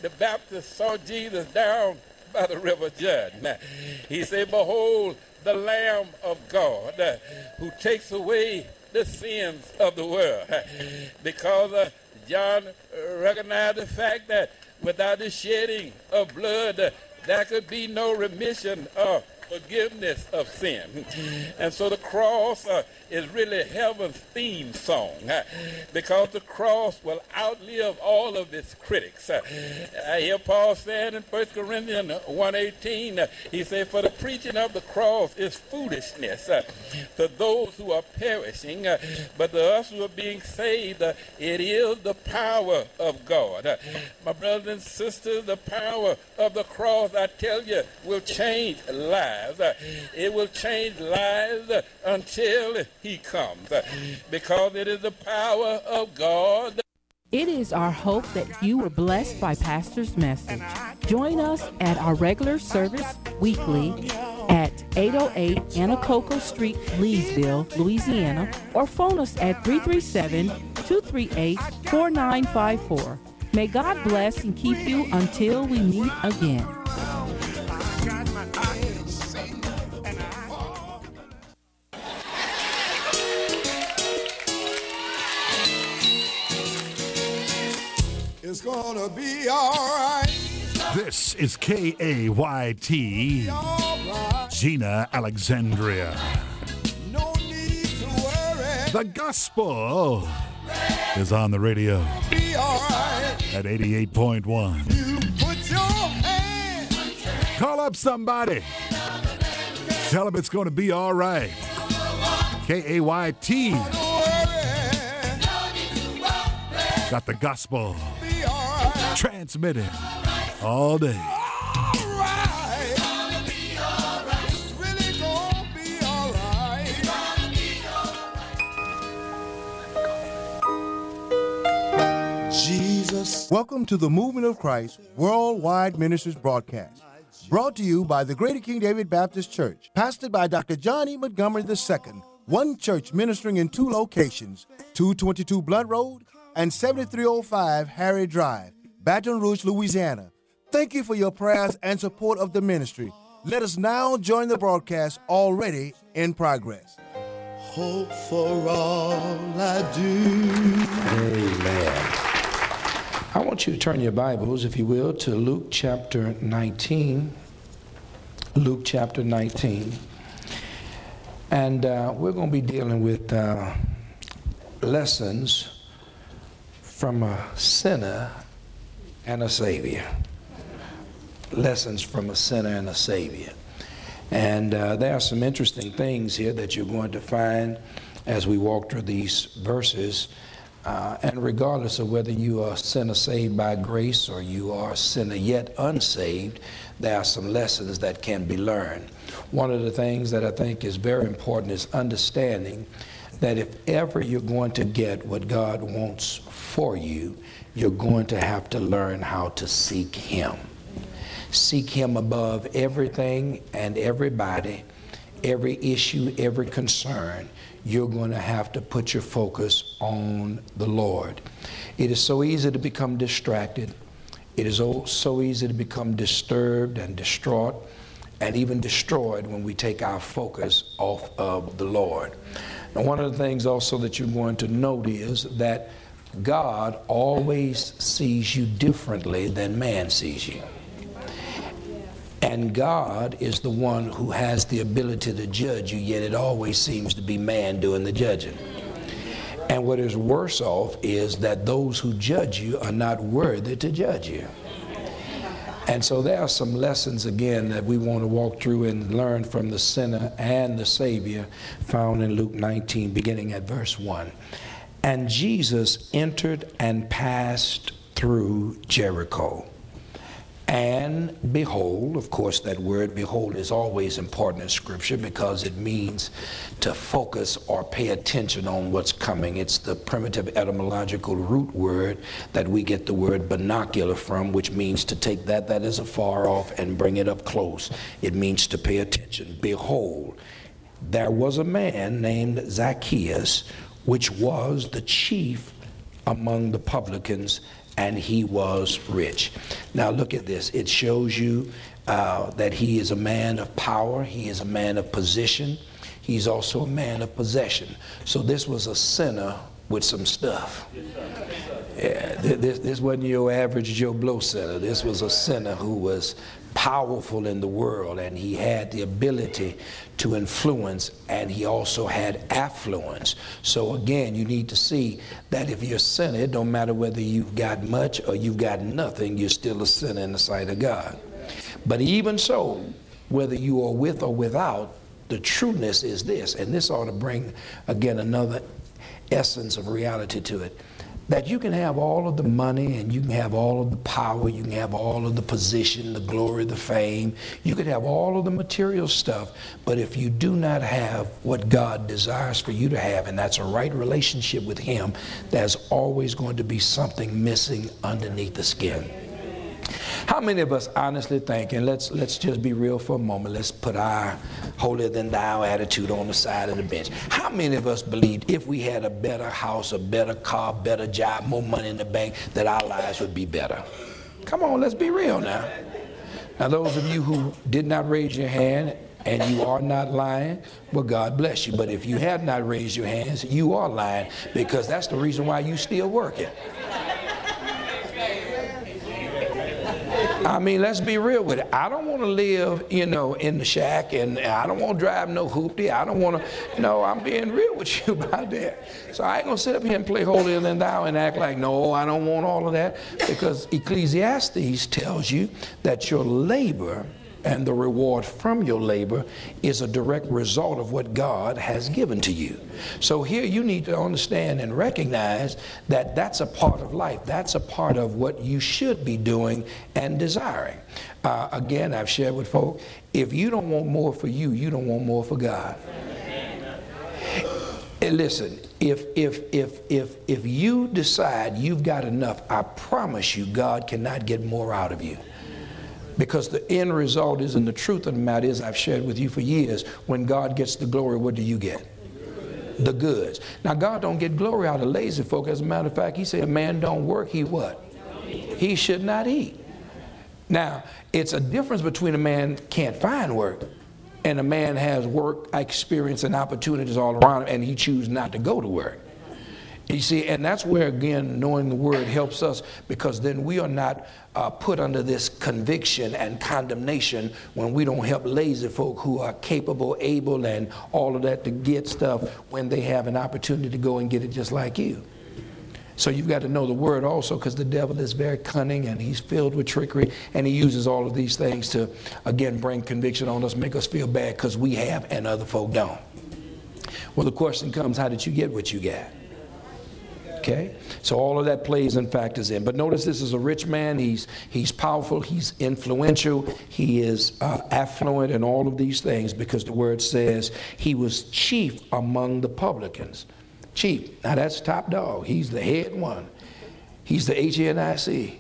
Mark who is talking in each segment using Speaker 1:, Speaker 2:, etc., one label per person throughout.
Speaker 1: the Baptist saw Jesus down by the river Jordan. He said, behold, the Lamb of God who takes away the sins of the world. Because John recognized the fact that without the shedding of blood, there could be no remission of forgiveness of sin. And so the cross is really heaven's theme song, because the cross will outlive all of its critics. I hear Paul saying in 1 Corinthians 1:18, he said, for the preaching of the cross is foolishness to those who are perishing, but to us who are being saved, it is the power of God. My brothers and sisters, the power of the cross, I tell you, will change lives. It will change lives until he comes, because it is the power of God.
Speaker 2: It is our hope that you were blessed by Pastor's message. Join us at our regular service weekly at 808 Anacoco Street, Leesville, Louisiana, or phone us at 337-238-4954. May God bless and keep you until we meet again.
Speaker 3: It's gonna be all right.
Speaker 4: This is KAYT, Gina Alexandria.
Speaker 3: No need to worry.
Speaker 4: The gospel is on the radio
Speaker 3: Be all right.
Speaker 4: at 88.1.
Speaker 3: You put your hand.
Speaker 4: Call up somebody. Tell them it's going to be all right. KAYT
Speaker 3: Don't worry.
Speaker 4: got the gospel
Speaker 3: Be all right.
Speaker 4: transmitting all day.
Speaker 3: All right. It's really gonna be all right. Jesus.
Speaker 5: Welcome to the Movement of Christ Worldwide Ministries broadcast, brought to you by the Greater King David Baptist Church, pastored by Dr. John E. Montgomery II, one church ministering in two locations, 222 Blunt Road and 7305 Harry Drive, Baton Rouge, Louisiana. Thank you for your prayers and support of the ministry. Let us now join the broadcast already in progress.
Speaker 3: Hope for all I do.
Speaker 6: Amen. I want you to turn your Bibles, if you will, to Luke chapter 19. Luke chapter 19. And we're going to be dealing with lessons from a sinner and a Savior. Lessons from a sinner and a Savior. And there are some interesting things here that you're going to find as we walk through these verses. And regardless of whether you are a sinner saved by grace or you are a sinner yet unsaved, there are some lessons that can be learned. One of the things that I think is very important is understanding that if ever you're going to get what God wants for you, you're going to have to learn how to seek Him. Seek Him above everything and everybody, every issue, every concern. You're going to have to put your focus on the Lord. It is so easy to become distracted. It is so easy to become disturbed and distraught and even destroyed when we take our focus off of the Lord. Now, one of the things also that you're going to note is that God always sees you differently than man sees you. And God is the one who has the ability to judge you, yet it always seems to be man doing the judging. And what is worse off is that those who judge you are not worthy to judge you. And so there are some lessons, again, that we want to walk through and learn from the sinner and the Savior, found in Luke 19, beginning at verse 1. And Jesus entered and passed through Jericho. And behold, of course, that word behold is always important in Scripture because it means to focus or pay attention on what's coming. It's the primitive etymological root word that we get the word binocular from, which means to take that is afar off and bring it up close. It means to pay attention. Behold, there was a man named Zacchaeus, which was the chief among the publicans and he was rich. Now look at this. It shows you that he is a man of power. He is a man of position. He's also a man of possession. So this was a sinner with some stuff. Yeah, this wasn't your average Joe Blow sinner. This was a sinner who was powerful in the world, and he had the ability to influence, and he also had affluence. So again, you need to see that if you're a sinner, it don't matter whether you've got much or you've got nothing, you're still a sinner in the sight of God. But even so, whether you are with or without, the trueness is this, and this ought to bring, again, another essence of reality to it, that you can have all of the money and you can have all of the power, you can have all of the position, the glory, the fame, you could have all of the material stuff, but if you do not have what God desires for you to have, and that's a right relationship with him, there's always going to be something missing underneath the skin. How many of us honestly think, and let's just be real for a moment, let's put our holier than thou attitude on the side of the bench. How many of us believed if we had a better house, a better car, better job, more money in the bank, that our lives would be better? Come on, let's be real now. Now those of you who did not raise your hand, and you are not lying, well, God bless you. But if you have not raised your hands, you are lying, because that's the reason why you still working. I mean, let's be real with it. I don't want to live, in the shack, and I don't want to drive no hoopty. I don't want to, I'm being real with you about that. So I ain't going to sit up here and play holier than thou and act like, no, I don't want all of that. Because Ecclesiastes tells you that your labor and the reward from your labor is a direct result of what God has given to you. So here you need to understand and recognize that that's a part of life. That's a part of what you should be doing and desiring. Again, I've shared with folk, if you don't want more for you, you don't want more for God. And listen, if you decide you've got enough, I promise you God cannot get more out of you. Because the end result is, and the truth of the matter is, I've shared with you for years, when God gets the glory, what do you get? The goods. Now, God don't get glory out of lazy folk. As a matter of fact, he said, a man don't work, he what? He should not eat. Now, it's a difference between a man can't find work and a man has work experience and opportunities all around him and he chooses not to go to work. You see, and that's where, again, knowing the word helps us, because then we are not put under this conviction and condemnation when we don't help lazy folk who are capable, able, and all of that to get stuff when they have an opportunity to go and get it just like you. So you've got to know the word also, because the devil is very cunning and he's filled with trickery, and he uses all of these things to, again, bring conviction on us, make us feel bad because we have and other folk don't. Well, the question comes, how did you get what you got? Okay, so all of that plays and factors in. But notice this is a rich man. He's powerful. He's influential. He is affluent and all of these things, because the word says he was chief among the publicans. Chief. Now that's top dog. He's the head one. He's the HNIC.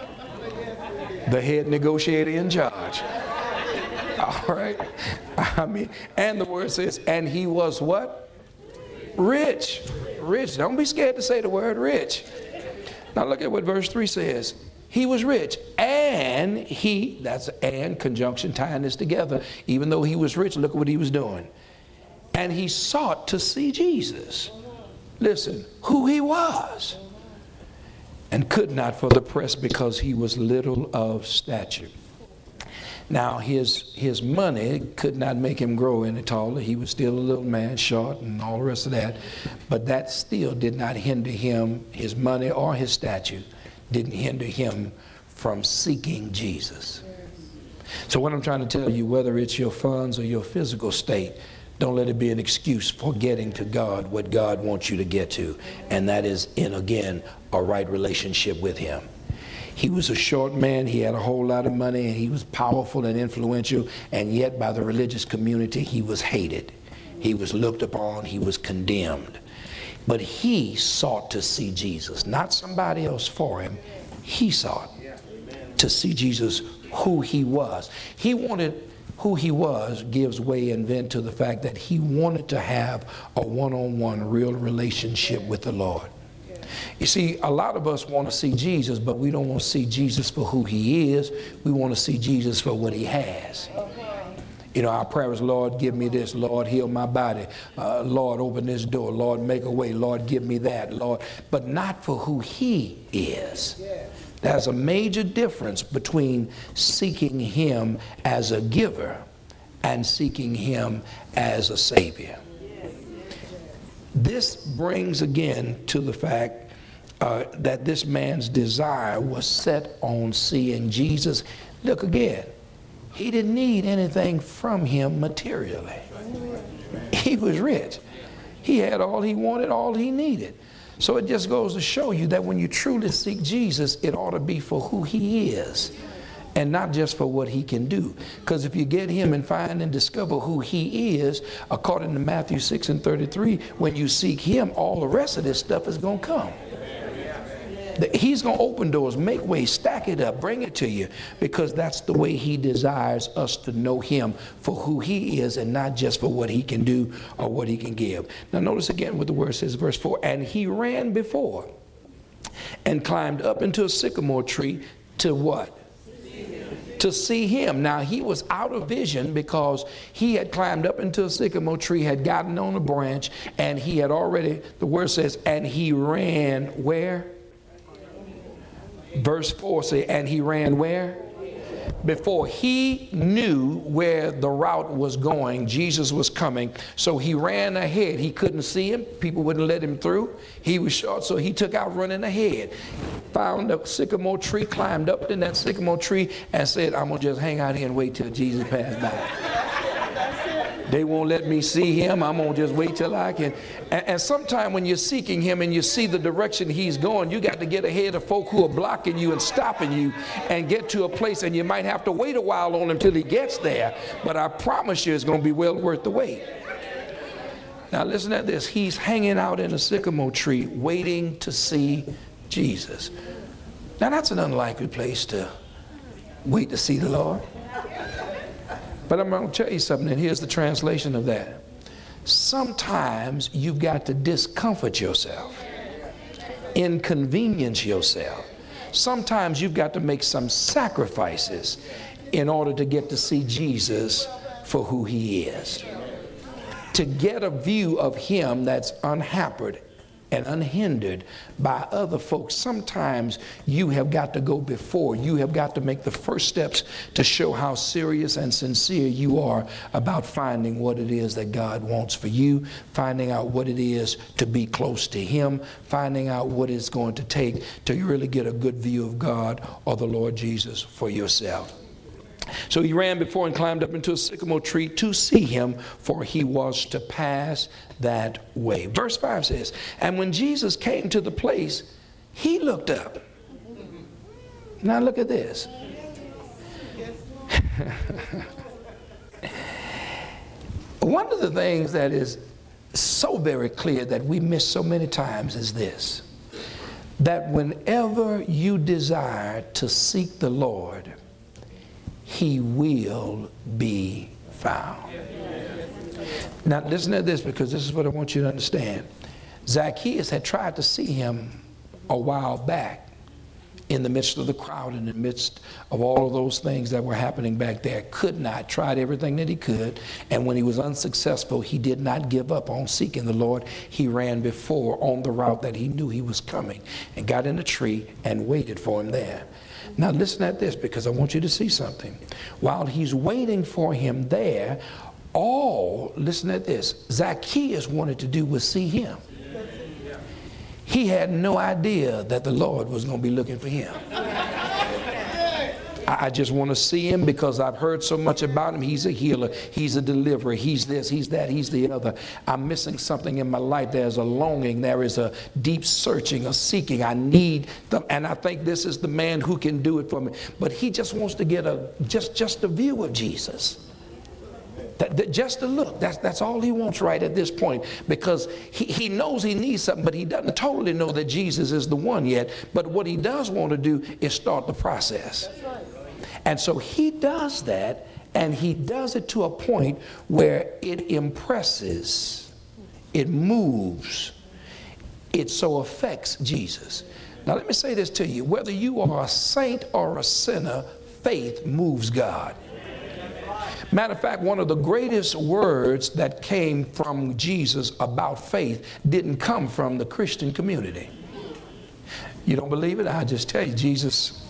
Speaker 6: The head negotiator in charge. All right. I mean, and the word says, and he was what? Rich. Rich. Don't be scared to say the word rich. Now look at what verse 3 says. He was rich, and that's and conjunction tying this together. Even though he was rich, look at what he was doing. And he sought to see Jesus. Listen, who he was. And could not for the press, because he was little of stature. Now, his money could not make him grow any taller. He was still a little man, short, and all the rest of that. But that still did not hinder him, his money or his stature, didn't hinder him from seeking Jesus. So what I'm trying to tell you, whether it's your funds or your physical state, don't let it be an excuse for getting to God what God wants you to get to. And that is in, again, a right relationship with him. He was a short man, he had a whole lot of money, and he was powerful and influential, and yet by the religious community he was hated. He was looked upon, he was condemned. But he sought to see Jesus, not somebody else for him. He sought to see Jesus, who he was. He wanted who he was gives way and vent to the fact that he wanted to have a one-on-one real relationship with the Lord. You see, a lot of us want to see Jesus, but we don't want to see Jesus for who he is. We want to see Jesus for what he has. You know, our prayer is, Lord, give me this. Lord, heal my body. Lord, open this door. Lord, make a way. Lord, give me that. Lord, but not for who he is. There's a major difference between seeking him as a giver and seeking him as a savior. This brings again to the fact that this man's desire was set on seeing Jesus. Look again, he didn't need anything from him materially. He was rich. He had all he wanted, all he needed. So it just goes to show you that when you truly seek Jesus, it ought to be for who he is and not just for what he can do. Because if you get him and find and discover who he is, according to Matthew 6:33, when you seek him, all the rest of this stuff is going to come. He's going to open doors, make ways, stack it up, bring it to you, because that's the way he desires us to know him for who he is and not just for what he can do or what he can give. Now notice again what the word says, verse 4, and he ran before and climbed up into a sycamore tree to what? To see him. Now he was out of vision because he had climbed up into a sycamore tree, had gotten on a branch, and he had already, the word says, and he ran where? Verse 4 says, and he ran where? Before he knew where the route was going, Jesus was coming. So he ran ahead. He couldn't see him. People wouldn't let him through. He was short, so he took out running ahead. Found a sycamore tree, climbed up in that sycamore tree, and said, I'm going to just hang out here and wait till Jesus passed by. They won't let me see him. I'm going to just wait till I can. And sometime when you're seeking him and you see the direction he's going, you got to get ahead of folk who are blocking you and stopping you and get to a place, and you might have to wait a while on him till he gets there. But I promise you it's going to be well worth the wait. Now listen to this. He's hanging out in a sycamore tree waiting to see Jesus. Now that's an unlikely place to wait to see the Lord. But I'm going to tell you something, and here's the translation of that. Sometimes you've got to discomfort yourself, inconvenience yourself. Sometimes you've got to make some sacrifices in order to get to see Jesus for who he is. To get a view of him that's unhampered and unhindered by other folks, sometimes you have got to go before. You have got to make the first steps to show how serious and sincere you are about finding what it is that God wants for you, finding out what it is to be close to him, finding out what it's going to take to really get a good view of God or the Lord Jesus for yourself. So he ran before and climbed up into a sycamore tree to see him, for he was to pass that way. Verse 5 says, and when Jesus came to the place, he looked up. Now look at this. One of the things that is so very clear that we miss so many times is this, that whenever you desire to seek the Lord, he will be found. Now listen to this, because this is what I want you to understand. Zacchaeus had tried to see him a while back in the midst of the crowd, in the midst of all of those things that were happening back there. Could not, tried everything that he could, and when he was unsuccessful, he did not give up on seeking the Lord. He ran before on the route that he knew he was coming and got in a tree and waited for him there. Now listen at this, because I want you to see something. While he's waiting for him there, listen at this, Zacchaeus wanted to do was see him. He had no idea that the Lord was going to be looking for him. I just want to see him because I've heard so much about him. He's a healer. He's a deliverer. He's this, he's that, he's the other. I'm missing something in my life. There's a longing. There is a deep searching, a seeking. I need them. And I think this is the man who can do it for me. But he just wants to get just a view of Jesus. Just a look. That's all he wants right at this point, because he knows he needs something, but he doesn't totally know that Jesus is the one yet. But what he does want to do is start the process. And so he does that, and he does it to a point where it impresses, it moves, it so affects Jesus. Now let me say this to you. Whether you are a saint or a sinner, faith moves God. Matter of fact, one of the greatest words that came from Jesus about faith didn't come from the Christian community. You don't believe it? I'll just tell you, Jesus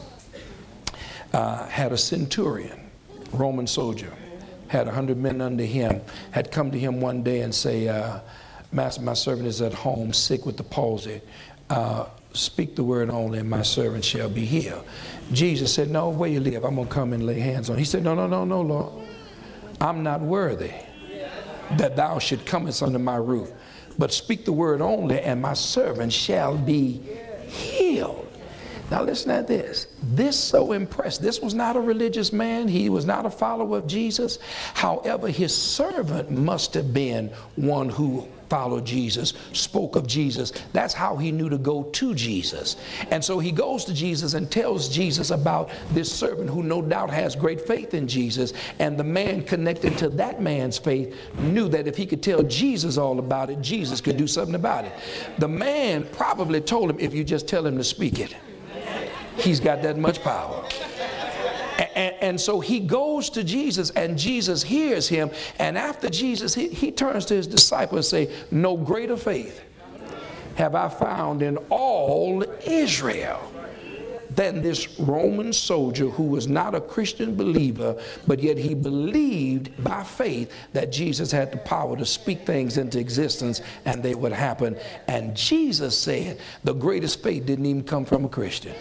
Speaker 6: had a centurion, Roman soldier, had 100 men under him, had come to him one day and say, Master, my servant is at home, sick with the palsy. Speak the word only, and my servant shall be healed. Jesus said, no, where you live, I'm going to come and lay hands on him. He said, no, Lord. I'm not worthy that thou should come under my roof, but speak the word only, and my servant shall be healed. Now listen to this. This so impressed. This was not a religious man. He was not a follower of Jesus. However, his servant must have been one who followed Jesus, spoke of Jesus. That's how he knew to go to Jesus. And so he goes to Jesus and tells Jesus about this servant who no doubt has great faith in Jesus. And the man connected to that man's faith knew that if he could tell Jesus all about it, Jesus could do something about it. The man probably told him, if you just tell him to speak it, he's got that much power. And so he goes to Jesus, and Jesus hears him. And after Jesus, he turns to his disciples and say, no greater faith have I found in all Israel than this Roman soldier who was not a Christian believer, but yet he believed by faith that Jesus had the power to speak things into existence and they would happen. And Jesus said the greatest faith didn't even come from a Christian.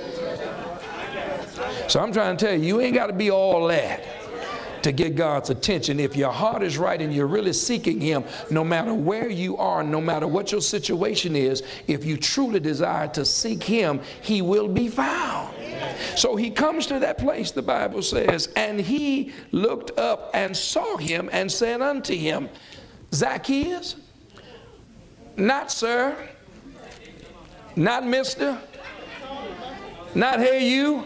Speaker 6: So I'm trying to tell you, you ain't got to be all that to get God's attention. If your heart is right and you're really seeking him, no matter where you are, no matter what your situation is, if you truly desire to seek him, he will be found. So he comes to that place, the Bible says, and he looked up and saw him and said unto him, Zacchaeus, not sir, not mister, not hey you,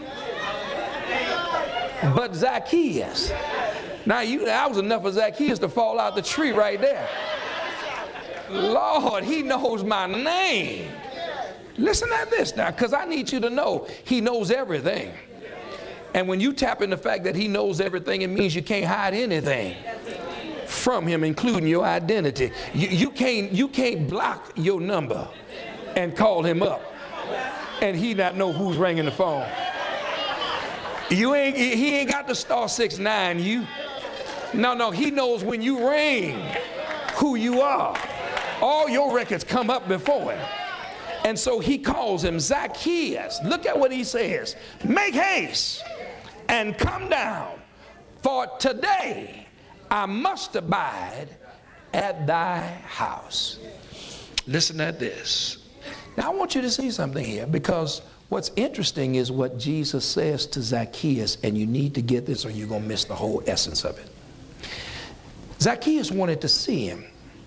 Speaker 6: but Zacchaeus. Now that was enough of Zacchaeus to fall out the tree right there. Lord, he knows my name. Listen at this now, because I need you to know he knows everything. And when you tap in the fact that he knows everything, it means you can't hide anything from him, including your identity. You can't block your number and call him up and he not know who's ringing the phone. He ain't got the *69 you. No, he knows when you ring who you are. All your records come up before him. And so he calls him Zacchaeus. Look at what he says. Make haste and come down, for today I must abide at thy house. Listen at this. Now I want you to see something here, because what's interesting is what Jesus says to Zacchaeus, and you need to get this or you're going to miss the whole essence of it. Zacchaeus wanted to see him.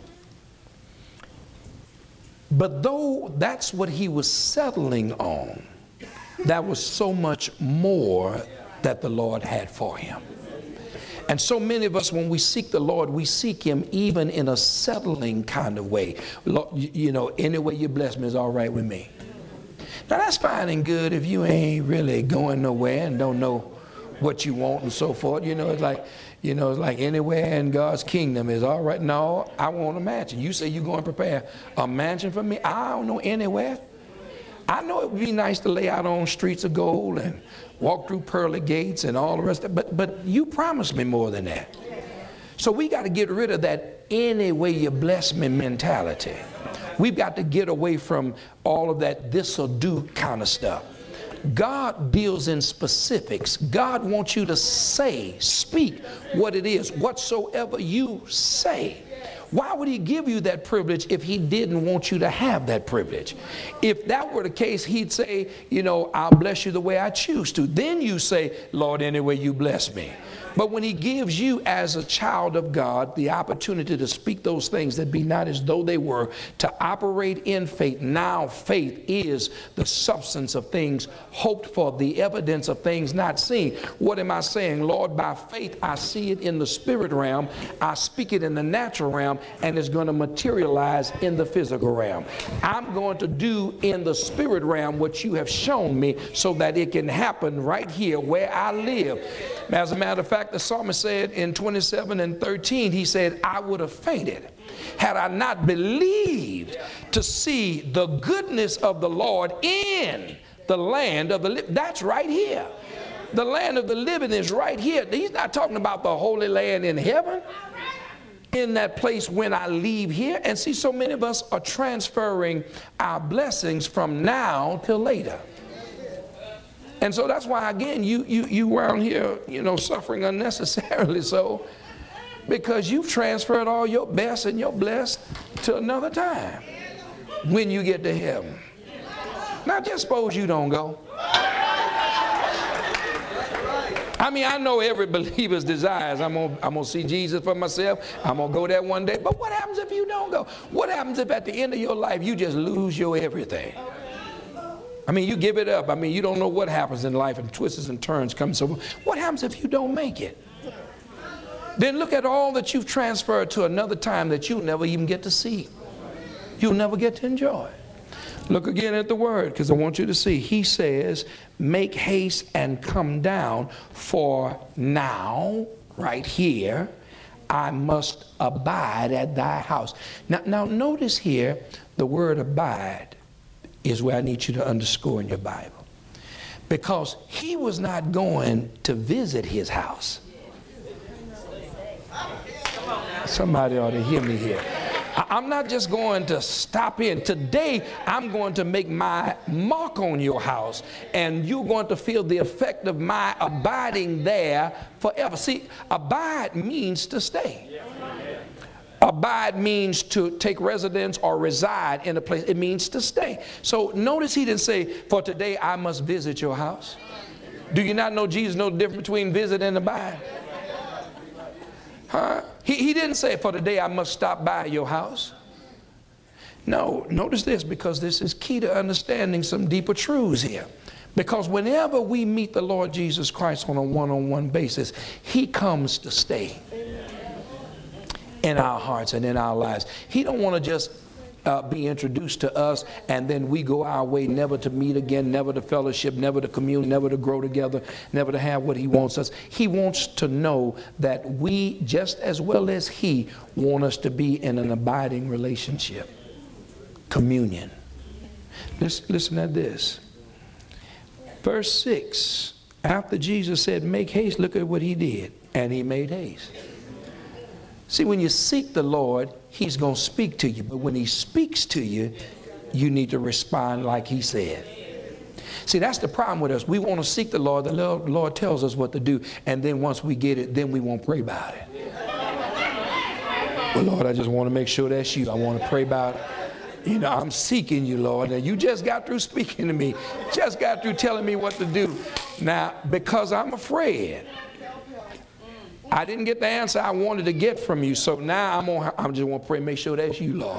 Speaker 6: But though that's what he was settling on, that was so much more that the Lord had for him. And so many of us, when we seek the Lord, we seek him even in a settling kind of way. Lord, you know, any way you bless me is all right with me. Now that's fine and good if you ain't really going nowhere and don't know what you want and so forth. It's like anywhere in God's kingdom is all right. No, I want a mansion. You say you're going to prepare a mansion for me? I don't know anywhere. I know it would be nice to lay out on streets of gold and walk through pearly gates and all the rest of it, but you promised me more than that. So we got to get rid of that any way you bless me mentality. We've got to get away from all of that this'll do kind of stuff. God deals in specifics. God wants you to speak what it is, whatsoever you say. Why would he give you that privilege if he didn't want you to have that privilege? If that were the case, he'd say, I'll bless you the way I choose to. Then you say, Lord, any way you bless me. But when he gives you as a child of God the opportunity to speak those things that be not as though they were, to operate in faith. Now faith is the substance of things hoped for, the evidence of things not seen. What am I saying? Lord, by faith I see it in the spirit realm. I speak it in the natural realm. realm, and it's going to materialize in the physical realm. I'm going to do in the spirit realm what you have shown me so that it can happen right here where I live. As a matter of fact, the psalmist said in 27:13, he said, I would have fainted had I not believed to see the goodness of the Lord in the land of the living. That's right here. The land of the living is right here. He's not talking about the Holy Land in heaven, in that place when I leave here. And see, so many of us are transferring our blessings from now till later. And so that's why, again, you around here, suffering unnecessarily so, because you've transferred all your best and your blessed to another time when you get to heaven. Now, just suppose you don't go. I mean, I know every believer's desires. I'm gonna see Jesus for myself. I'm gonna go there one day. But what happens if you don't go? What happens if at the end of your life you just lose your everything? I mean, you give it up. I mean, you don't know what happens in life, and twists and turns come. So what happens if you don't make it? Then look at all that you've transferred to another time that you'll never even get to see. You'll never get to enjoy. Look again at the word, because I want you to see. He says, make haste and come down, for now, right here, I must abide at thy house. Now notice here, the word abide is where I need you to underscore in your Bible. Because he was not going to visit his house. Somebody ought to hear me here. I'm not just going to stop in. Today, I'm going to make my mark on your house, and you're going to feel the effect of my abiding there forever. See, abide means to stay. Abide means to take residence or reside in a place. It means to stay. So notice he didn't say, for today I must visit your house. Do you not know Jesus knows the difference between visit and abide? Huh? He didn't say, for today I must stop by your house. No, notice this, because this is key to understanding some deeper truths here. Because whenever we meet the Lord Jesus Christ on a one-on-one basis, he comes to stay in our hearts and in our lives. He don't want to just be introduced to us and then we go our way, never to meet again, never to fellowship, never to commune, never to grow together, never to have what he wants us. He wants to know that we, just as well as he, want us to be in an abiding relationship. Communion. Listen at this. Verse 6, after Jesus said, make haste, look at what he did. And he made haste. See, when you seek the Lord, he's going to speak to you. But when he speaks to you, you need to respond like he said. See, that's the problem with us. We want to seek the Lord. The Lord tells us what to do. And then once we get it, then we won't pray about it. Well, Lord, I just want to make sure that's you. I want to pray about it. You know, I'm seeking you, Lord. And you just got through speaking to me. Just got through telling me what to do. Now, because I'm afraid, I didn't get the answer I wanted to get from you. So now I'm just want to pray, make sure that's you, Lord.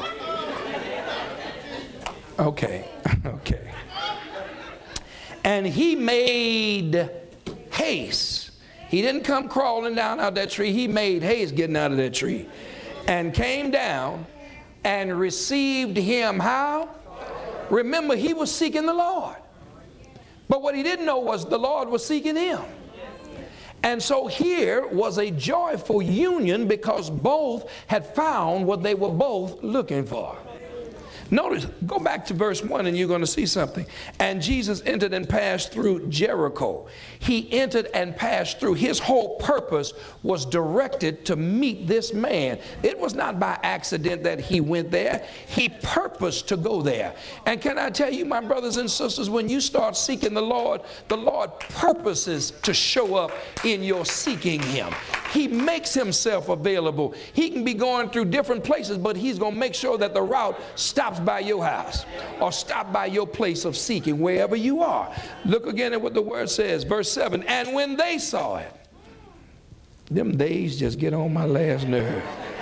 Speaker 6: Okay. Okay. And he made haste. He didn't come crawling down out of that tree. He made haste getting out of that tree. And came down and received him how? Remember, he was seeking the Lord. But what he didn't know was the Lord was seeking him. And so here was a joyful union because both had found what they were both looking for. Notice, go back to verse 1 and you're going to see something. And Jesus entered and passed through Jericho. He entered and passed through. His whole purpose was directed to meet this man. It was not by accident that he went there. He purposed to go there. And can I tell you, my brothers and sisters, when you start seeking the Lord purposes to show up in your seeking him. He makes himself available. He can be going through different places, but he's going to make sure that the route stops by your house or stop by your place of seeking wherever you are. Look again at what the word says, verse 7. And when they saw it, them days just get on my last nerve.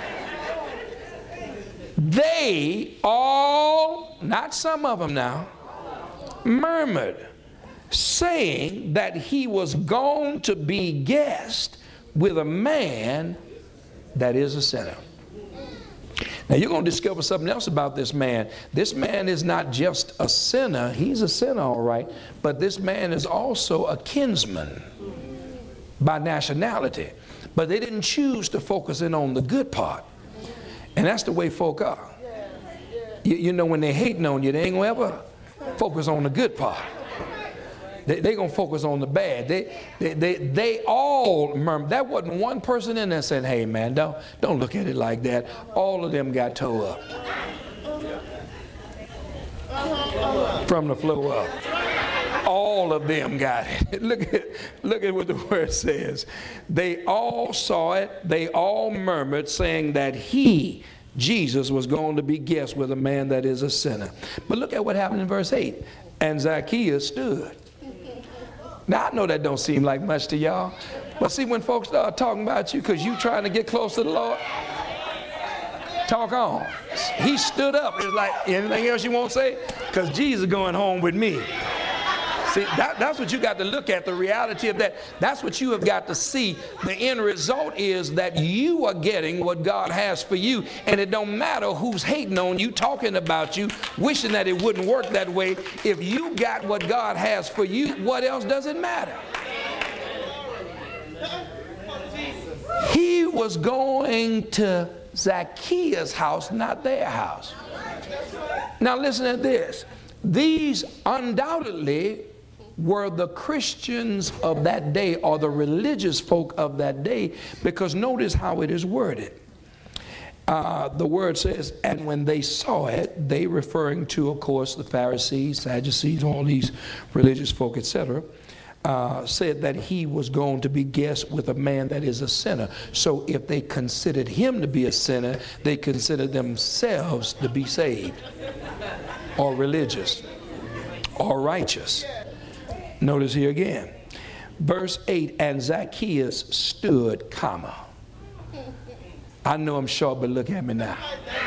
Speaker 6: They all, not some of them now, murmured, saying that he was gone to be guest with a man that is a sinner. Now you're going to discover something else about this man. This man is not just a sinner. He's a sinner, all right. But this man is also a kinsman by nationality. But they didn't choose to focus in on the good part. And that's the way folk are. You know, when they're hating on you, they ain't going to ever focus on the good part. They're going to focus on the bad. They all murmur. That wasn't one person in there saying, hey, man, don't look at it like that. All of them got tore up. From the floor up. All of them got it. Look at what the word says. They all saw it. They all murmured, saying that he, Jesus, was going to be guest with a man that is a sinner. But look at what happened in verse 8. And Zacchaeus stood. Now, I know that don't seem like much to y'all. But see, when folks start talking about you because you trying to get close to the Lord, talk on. He stood up. It's like, anything else you won't say? Because Jesus is going home with me. See, that's what you got to look at, the reality of that. That's what you have got to see. The end result is that you are getting what God has for you. And it don't matter who's hating on you, talking about you, wishing that it wouldn't work that way. If you got what God has for you, what else does it matter? He was going to Zacchaeus' house, not their house. Now listen to this. These undoubtedly were the Christians of that day, or the religious folk of that day, because notice how it is worded. The word says, and when they saw it, they referring to, of course, the Pharisees, Sadducees, all these religious folk, etc., said that he was going to be guest with a man that is a sinner. So if they considered him to be a sinner, they considered themselves to be saved, or religious, or righteous. Notice here again, verse 8, and Zacchaeus stood, comma. I know I'm short, but look at me now.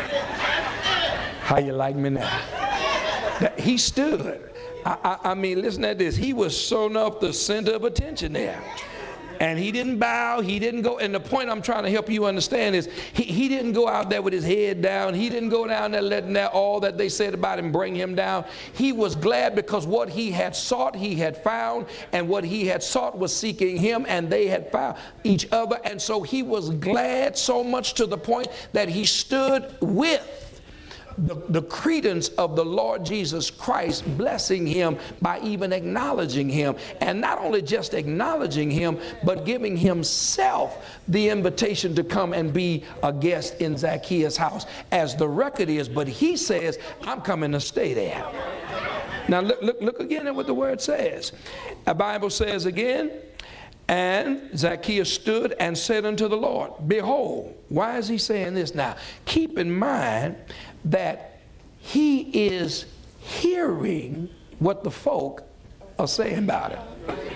Speaker 6: How you like me now? He stood. I mean, listen at this. He was so enough the center of attention there. And he didn't bow, he didn't go, and the point I'm trying to help you understand is he didn't go out there with his head down. He didn't go down there letting that all that they said about him bring him down. He was glad because what he had sought, he had found, and what he had sought was seeking him, and they had found each other. And so he was glad so much to the point that he stood with the credence of the Lord Jesus Christ, blessing him by even acknowledging him. And not only just acknowledging him, but giving himself the invitation to come and be a guest in Zacchaeus' house, as the record is. But he says, I'm coming to stay there. Now look again at what the word says. The Bible says again, and Zacchaeus stood and said unto the Lord, behold. Why is he saying this now? Keep in mind that he is hearing what the folk are saying about it.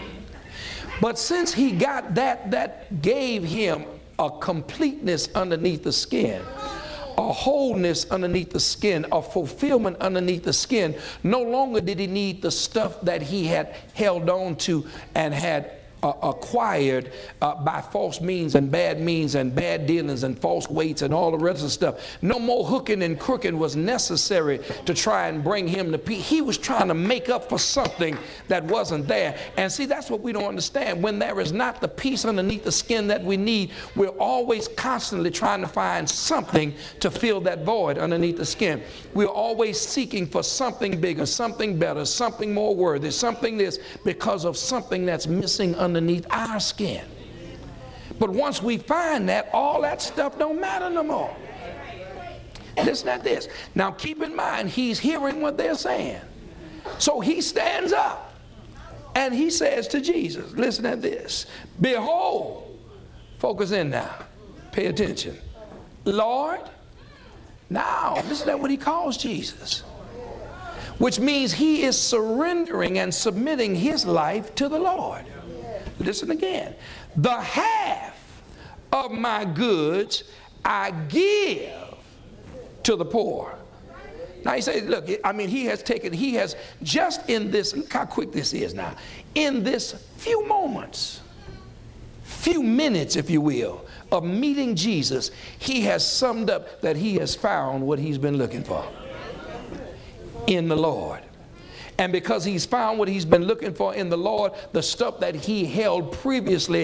Speaker 6: But since he got that gave him a completeness underneath the skin, a wholeness underneath the skin, a fulfillment underneath the skin, no longer did he need the stuff that he had held on to and had acquired by false means and bad dealings and false weights and all the rest of the stuff. No more hooking and crooking was necessary to try and bring him to peace. He was trying to make up for something that wasn't there. And see, that's what we don't understand. When there is not the peace underneath the skin that we need, we're always constantly trying to find something to fill that void underneath the skin. We're always seeking for something bigger, something better, something more worthy, something this, because of something that's missing underneath our skin. But once we find that, all that stuff don't matter no more. Listen at this. Now keep in mind, he's hearing what they're saying. So he stands up and he says to Jesus, listen at this. Behold, focus in now. Pay attention. Lord, now listen to what he calls Jesus. Which means he is surrendering and submitting his life to the Lord. Listen again. The half of my goods I give to the poor. Now he says, look, I mean, he has just in this, look how quick this is now. In this few moments, few minutes, if you will, of meeting Jesus, he has summed up that he has found what he's been looking for in the Lord. And because he's found what he's been looking for in the Lord, the stuff that he held previously